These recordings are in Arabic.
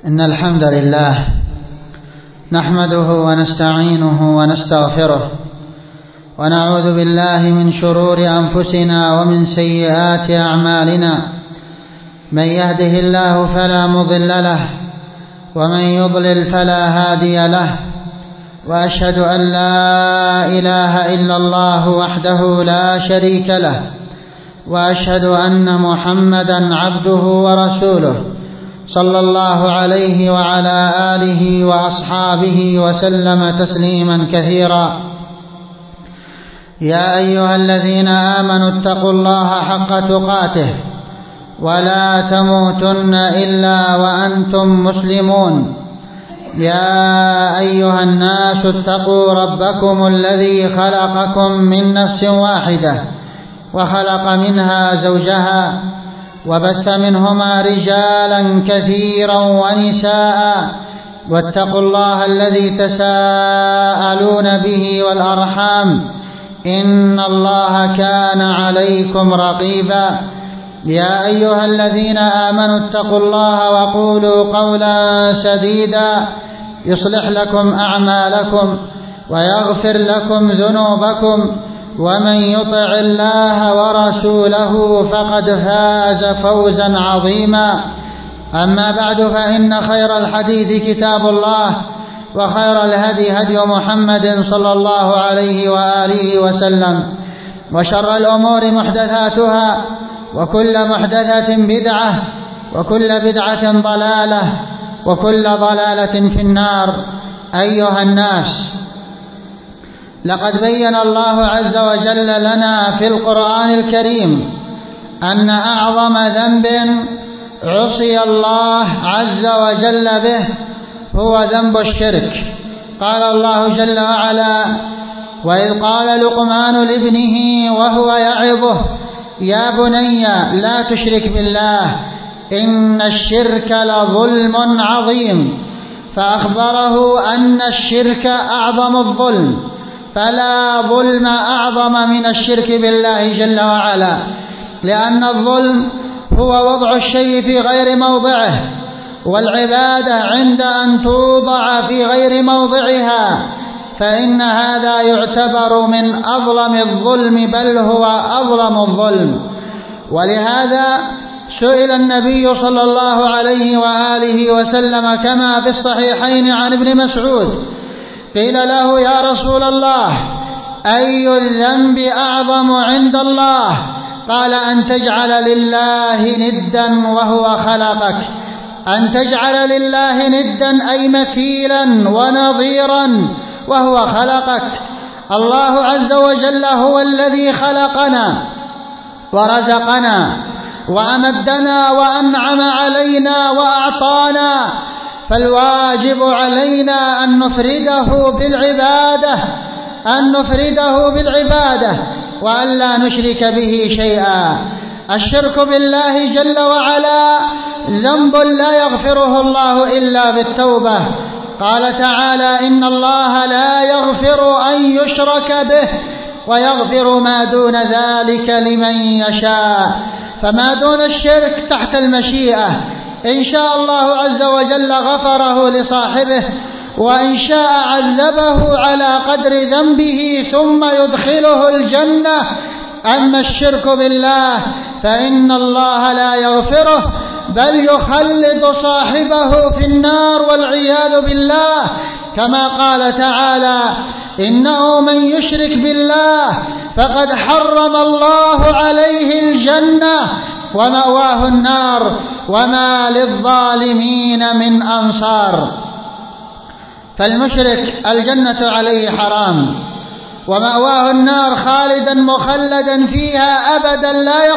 إن الحمد لله نحمده ونستعينه ونستغفره ونعوذ بالله من شرور أنفسنا ومن سيئات أعمالنا. من يهده الله فلا مضل له ومن يضلل فلا هادي له، وأشهد أن لا إله إلا الله وحده لا شريك له، وأشهد أن محمدا عبده ورسوله صلى الله عليه وعلى آله وأصحابه وسلم تسليما كثيرا. يا أيها الذين آمنوا اتقوا الله حق تقاته ولا تموتن إلا وأنتم مسلمون. يا أيها الناس اتقوا ربكم الذي خلقكم من نفس واحدة وخلق منها زوجها وبث منهما رجالا كثيرا ونساء، واتقوا الله الذي تساءلون به والأرحام إن الله كان عليكم رقيبا. يا أيها الذين آمنوا اتقوا الله وقولوا قولا سديدا يصلح لكم أعمالكم ويغفر لكم ذنوبكم، ومن يطع الله ورسوله فقد فاز فوزا عظيما. أما بعد، فإن خير الحديث كتاب الله، وخير الهدي هدي محمد صلى الله عليه وآله وسلم، وشر الأمور محدثاتها، وكل محدثة بدعة، وكل بدعة ضلالة، وكل ضلالة في النار. أيها الناس، لقد بين الله عز وجل لنا في القرآن الكريم أن أعظم ذنب عصي الله عز وجل به هو ذنب الشرك. قال الله جل وعلا: وإذ قال لقمان لابنه وهو يعظه يا بني لا تشرك بالله إن الشرك لظلم عظيم، فأخبره أن الشرك أعظم الظلم، فلا ظلم أعظم من الشرك بالله جل وعلا، لأن الظلم هو وضع الشيء في غير موضعه، والعبادة عند أن توضع في غير موضعها، فإن هذا يعتبر من أظلم الظلم، بل هو أظلم الظلم. ولهذا سئل النبي صلى الله عليه وآله وسلم كما في الصحيحين عن ابن مسعود، قيل له: يا رسول الله، أي الذنب أعظم عند الله؟ قال: أن تجعل لله ندا وهو خلقك. أن تجعل لله ندا أي مثيلا ونظيرا وهو خلقك. الله عز وجل هو الذي خلقنا ورزقنا وأمدنا وأنعم علينا وأعطانا، فالواجب علينا أن نفرده بالعبادة وأن لا نشرك به شيئا. الشرك بالله جل وعلا ذنب لا يغفره الله إلا بالتوبة. قال تعالى: إن الله لا يغفر أن يشرك به ويغفر ما دون ذلك لمن يشاء. فما دون الشرك تحت المشيئة، إن شاء الله عز وجل غفره لصاحبه، وإن شاء عذبه على قدر ذنبه ثم يدخله الجنة. أما الشرك بالله فإن الله لا يغفره، بل يخلد صاحبه في النار والعياذ بالله، كما قال تعالى: إنه من يشرك بالله فقد حرم الله عليه الجنة ومأواه النار وما للظالمين من أنصار. فالمشرك الجنة عليه حرام ومأواه النار خالدا مخلدا فيها أبدا،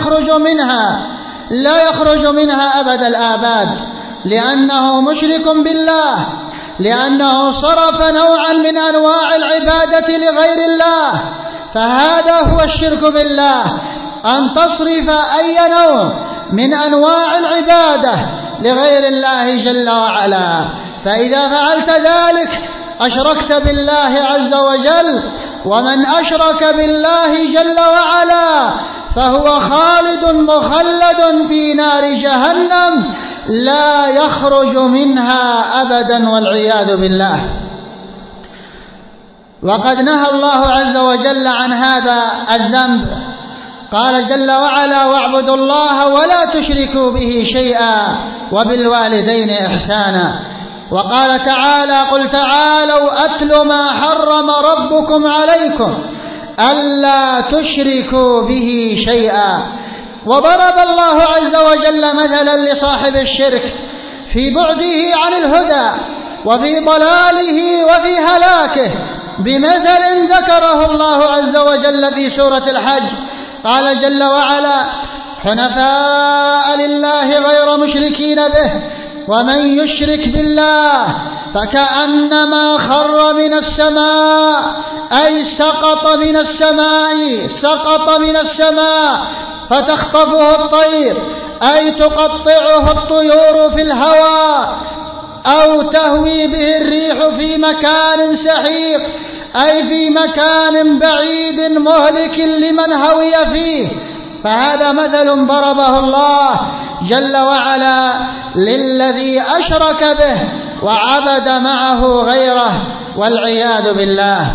لا يخرج منها أبد الآباد، لأنه مشرك بالله، لأنه صرف نوعا من أنواع العبادة لغير الله. فهذا هو الشرك بالله، أن تصرف أي نوع من أنواع العبادة لغير الله جل وعلا. فإذا فعلت ذلك أشركت بالله عز وجل، ومن أشرك بالله جل وعلا فهو خالد مخلد في نار جهنم لا يخرج منها أبدا والعياذ بالله. وقد نهى الله عز وجل عن هذا الذنب، قال جل وعلا: واعبدوا الله ولا تشركوا به شيئا وبالوالدين إحسانا. وقال تعالى: قل تعالوا أتل ما حرم ربكم عليكم ألا تشركوا به شيئا. وضرب الله عز وجل مثلا لصاحب الشرك في بعده عن الهدى وفي ضلاله وفي هلاكه بمثل ذكره الله عز وجل في سورة الحج. قال جل وعلا: حنفاء لله غير مشركين به ومن يشرك بالله فكأنما خر من السماء، أي سقط من السماء فتخطفه الطير، أي تقطعه الطيور في الهواء، أو تهوي به الريح في مكان سحيق، أي في مكان بعيد مهلك لمن هوي فيه. فهذا مثل ضربه الله جل وعلا للذي أشرك به وعبد معه غيره والعياذ بالله.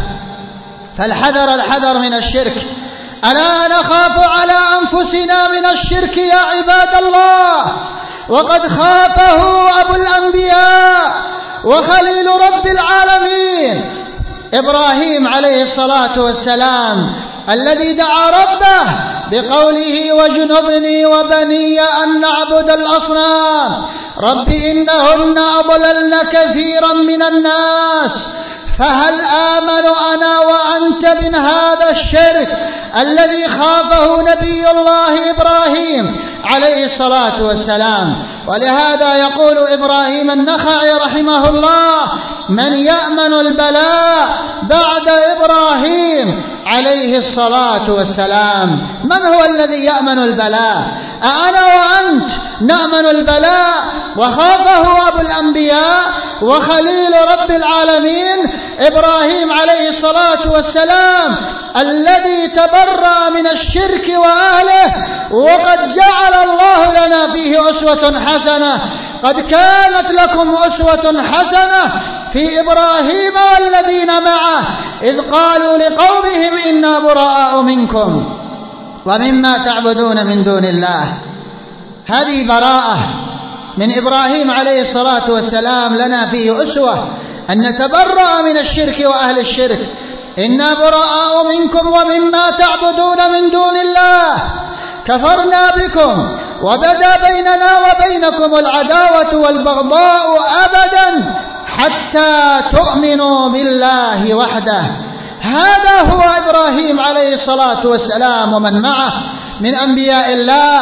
فالحذر من الشرك. ألا نخاف على أنفسنا من الشرك يا عباد الله، وقد خافه أبو الأنبياء وخليل رب العالمين إبراهيم عليه الصلاة والسلام، الذي دعا ربه بقوله: واجنبني وبني أن نعبد الأصنام رب إنهن أضللن كثيرا من الناس فهل آمن أنا وأنت من هذا الشرك الذي خافه نبي الله إبراهيم عليه الصلاة والسلام. ولهذا يقول إبراهيم النخعي رحمه الله: من يأمن البلاء بعد إبراهيم عليه الصلاة والسلام؟ من هو الذي يأمن البلاء؟ أنا وأنت نأمن البلاء وخافه أبو الأنبياء وخليل رب العالمين إبراهيم عليه الصلاة والسلام، الذي تبرأ من الشرك وأهله، وقد جعل الله لنا فيه أسوة حسنة. قد كانت لكم أسوة حسنة في إبراهيم والذين معه إذ قالوا لقومهم إنا براء منكم ومما تعبدون من دون الله. هذه براءة من إبراهيم عليه الصلاة والسلام لنا فيه أسوة، أن نتبرأ من الشرك وأهل الشرك. إنا براء منكم ومما تعبدون من دون الله كفرنا بكم وبدا بيننا وبينكم العداوة والبغضاء أبدا حتى تؤمنوا بالله وحده. هذا هو إبراهيم عليه الصلاة والسلام ومن معه من أنبياء الله،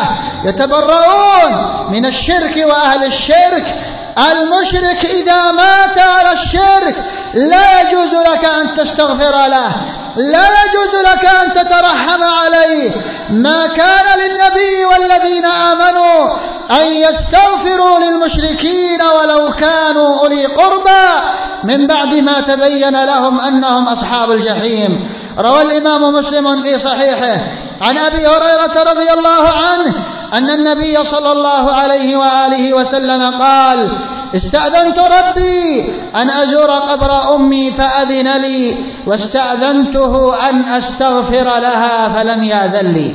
يتبرؤون من الشرك وأهل الشرك. المشرك إذا مات على الشرك لا يجوز لك أن تستغفر له، لا يجوز لك أن تترحم عليه. ما كان للنبي والذين آمنوا أن يستغفروا للمشركين ولو كانوا أولي قربى من بعد ما تبين لهم أنهم أصحاب الجحيم. روى الإمام مسلم في صحيحه عن أبي هريرة رضي الله عنه أن النبي صلى الله عليه وآله وسلم قال: استأذنت ربي أن أزور قبر أمي فأذن لي، واستأذنته أن أستغفر لها فلم يأذن لي.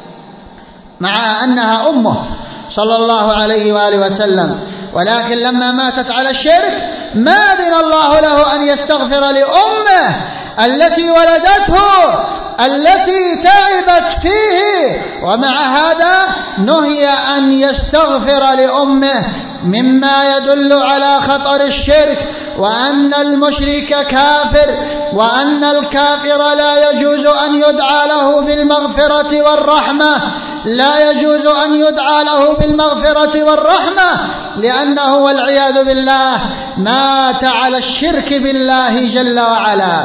مع أنها أمه صلى الله عليه وآله وسلم، ولكن لما ماتت على الشرك ما أذن الله له أن يستغفر لأمه التي ولدته، التي تعبت فيه، ومع هذا نهي أن يستغفر لأمه، مما يدل على خطر الشرك، وأن المشرك كافر، وأن الكافر لا يجوز أن يدعى له بالمغفرة والرحمة، لا يجوز أن يدعى له بالمغفرة والرحمة، لأنه والعياذ بالله مات على الشرك بالله جل وعلا.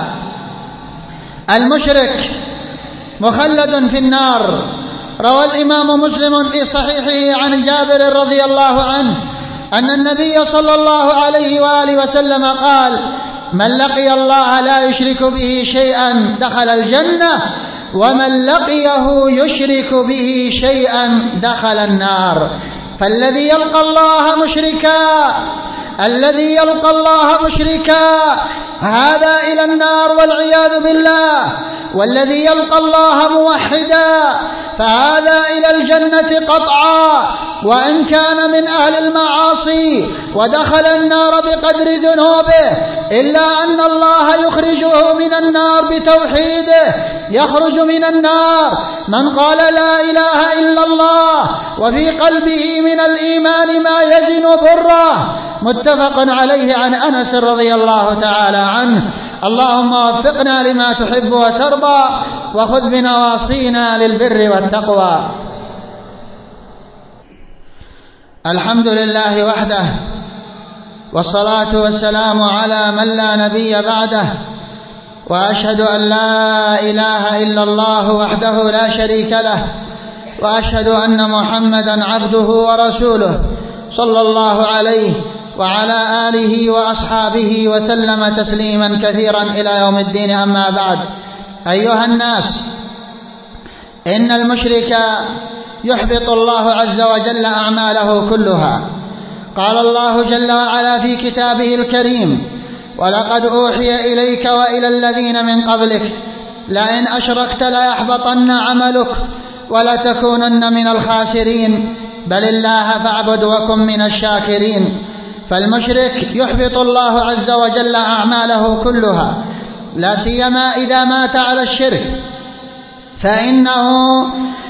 المشرك مخلد في النار. روى الإمام مسلم في صحيحه عن جابر رضي الله عنه أن النبي صلى الله عليه وآله وسلم قال: من لقي الله لا يشرك به شيئا دخل الجنة، ومن لقيه يشرك به شيئا دخل النار. فالذي يلقى الله مشركا هذا إلى النار والعياذ بالله، والذي يلقى الله موحدا فهذا إلى الجنة قطعا، وإن كان من أهل المعاصي ودخل النار بقدر ذنوبه، إلا أن الله يخرجه من النار بتوحيده. يخرج من النار من قال لا إله إلا الله وفي قلبه من الإيمان ما يزن بره. متفق عليه عن أنس رضي الله تعالى عنه. اللهم وفقنا لما تحب وترضى، وخذ بنواصينا للبر والتقوى. الحمد لله وحده، والصلاة والسلام على من لا نبي بعده، وأشهد أن لا إله إلا الله وحده لا شريك له، وأشهد أن محمدا عبده ورسوله صلى الله عليه وعلى آله وأصحابه وسلم تسليما كثيرا إلى يوم الدين. أما بعد، أيها الناس، إن المشرك يحبط الله عز وجل أعماله كلها. قال الله جل وعلا في كتابه الكريم: ولقد أوحي إليك وإلى الذين من قبلك لئن أشركت ليحبطن عملك ولتكونن من الخاسرين بل الله فاعبد وكن من الشاكرين. فالمشرك يحبط الله عز وجل أعماله كلها، لا سيما إذا مات على الشرك فإنه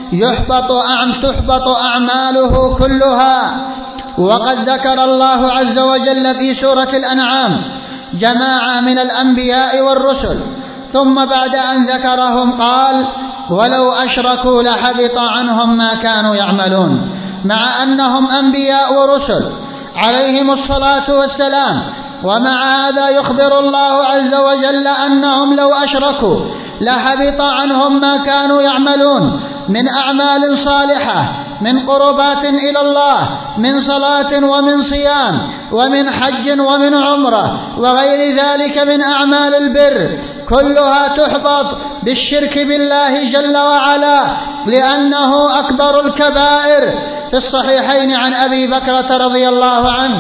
تحبط أعماله كلها. وقد ذكر الله عز وجل في سورة الأنعام جماعة من الأنبياء والرسل، ثم بعد أن ذكرهم قال: ولو أشركوا لحبط عنهم ما كانوا يعملون. مع أنهم أنبياء ورسل عليهم الصلاة والسلام، ومع هذا يخبر الله عز وجل أنهم لو أشركوا لحبط عنهم ما كانوا يعملون من أعمال صالحة، من قربات إلى الله، من صلاة ومن صيام ومن حج ومن عمرة وغير ذلك من أعمال البر، كلها تحبط بالشرك بالله جل وعلا، لأنه أكبر الكبائر. في الصحيحين عن أبي بكرة رضي الله عنه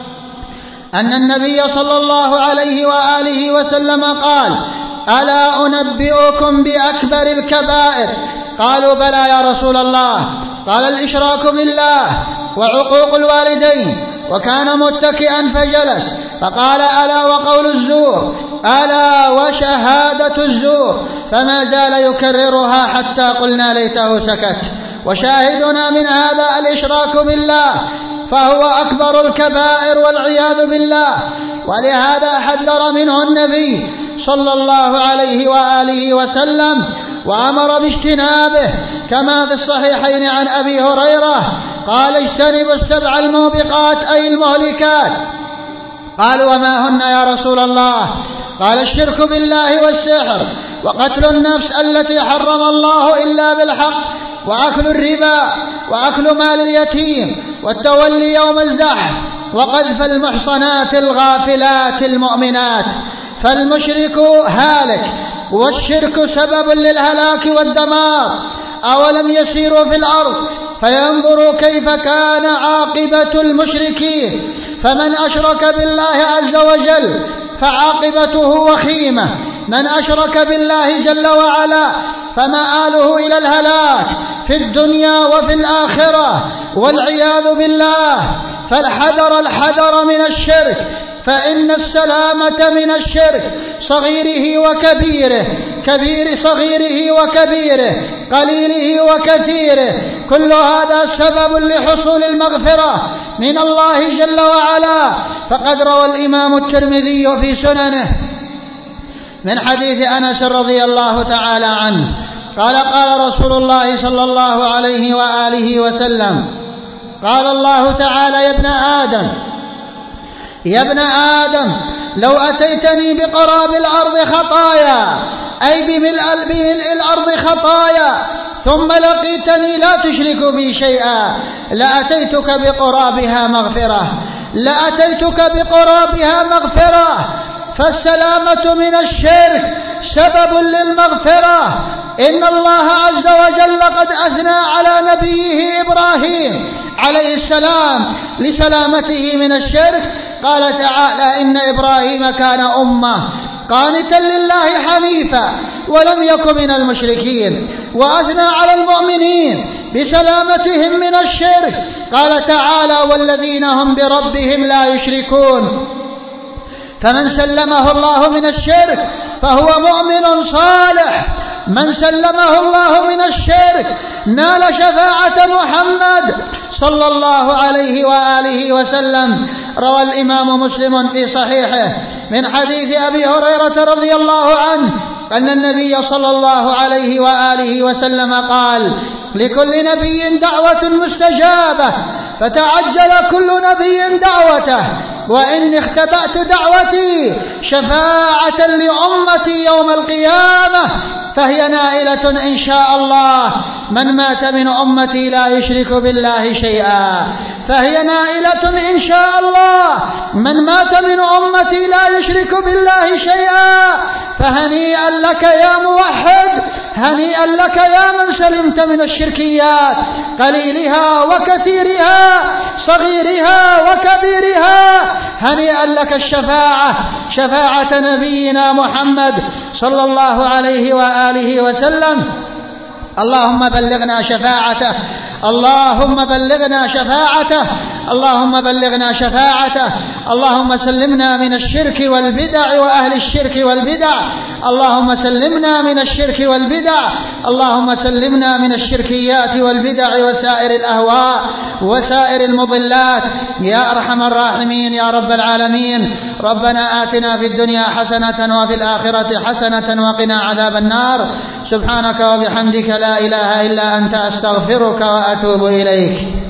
أن النبي صلى الله عليه وآله وسلم قال: ألا أنبئكم بأكبر الكبائر؟ قالوا: بلى يا رسول الله. قال: الإشراك بالله وعقوق الوالدين. وكان متكئا فجلس فقال: ألا وقول الزور، ألا وشهادة الزور، فما زال يكررها حتى قلنا ليته سكت. وشاهدنا من هذا الإشراك بالله، فهو أكبر الكبائر والعياذ بالله، ولهذا حذر منه النبي صلى الله عليه وآله وسلم وأمر باجتنابه، كما في الصحيحين عن أبي هريرة قال: اجتنبوا السبع الموبقات أي المهلكات. قالوا: وما هن يا رسول الله؟ قال: الشرك بالله والسحر، وقتل النفس التي حرم الله إلا بالحق، وأكل الربا، وأكل مال اليتيم، والتولي يوم الزحف، وقذف المحصنات الغافلات المؤمنات. فالمشرك هالك، والشرك سبب للهلاك والدمار. أولم يسيروا في الأرض فينظروا كيف كان عاقبة المشركين؟ فمن أشرك بالله عز وجل فعاقبته وخيمة، من أشرك بالله جل وعلا فمآله إلى الهلاك في الدنيا وفي الآخرة والعياذ بالله. فالحذر من الشرك، فإن السلامة من الشرك صغيره وكبيره، صغيره وكبيره، قليله وكثيره، كل هذا سبب لحصول المغفرة من الله جل وعلا. فقد روى الإمام الترمذي في سننه من حديث أنس رضي الله تعالى عنه قال: قال رسول الله صلى الله عليه وآله وسلم: قال الله تعالى: يا ابن آدم لو أتيتني بقراب الأرض خطايا، أي بملء الأرض خطايا، ثم لقيتني لا تشرك بي شيئا لأتيتك بقرابها مغفرة. فالسلامة من الشرك سبب للمغفرة. إن الله عز وجل قد أثنى على نبيه إبراهيم عليه السلام لسلامته من الشرك. قال تعالى: إن إبراهيم كان أمة قانتا لله حنيفا ولم يك من المشركين. وأثنى على المؤمنين بسلامتهم من الشرك. قال تعالى: والذين هم بربهم لا يشركون. فمن سلمه الله من الشرك فهو مؤمن صالح. من سلمه الله من الشرك نال شفاعة محمد صلى الله عليه وآله وسلم. روى الإمام مسلم في صحيحه من حديث أبي هريرة رضي الله عنه أن النبي صلى الله عليه وآله وسلم قال: لكل نبي دعوة مستجابة، فتعجل كل نبي دعوته، وإني اختبأت دعوتي شفاعة لأمتي يوم القيامة، فهي نائلة إن شاء الله من مات من أمتي لا يشرك بالله شيئا. فهي نائلة إن شاء الله من مات من أمتي لا يشرك بالله شيئا. فهنيئا لك يا موحد، هنيئا لك يا من سلمت من الشركيات قليلها وكثيرها، صغيرها وكبيرها. هنيئا لك الشفاعة، شفاعة نبينا محمد صلى الله عليه وآله وسلم. اللهم بلغنا شفاعته، اللهم بلغنا شفاعته، اللهم بلغنا شفاعته. اللهم سلمنا من الشرك والبدع وأهل الشرك والبدع. اللهم سلمنا من الشرك والبدع. اللهم سلمنا من الشركيات والبدع وسائر الأهواء وسائر المضلات يا أرحم الراحمين يا رب العالمين. ربنا آتنا في الدنيا حسنة وفي الآخرة حسنة وقنا عذاب النار. سبحانك وبحمدك لا إله إلا أنت، أستغفرك وأتوب إليك.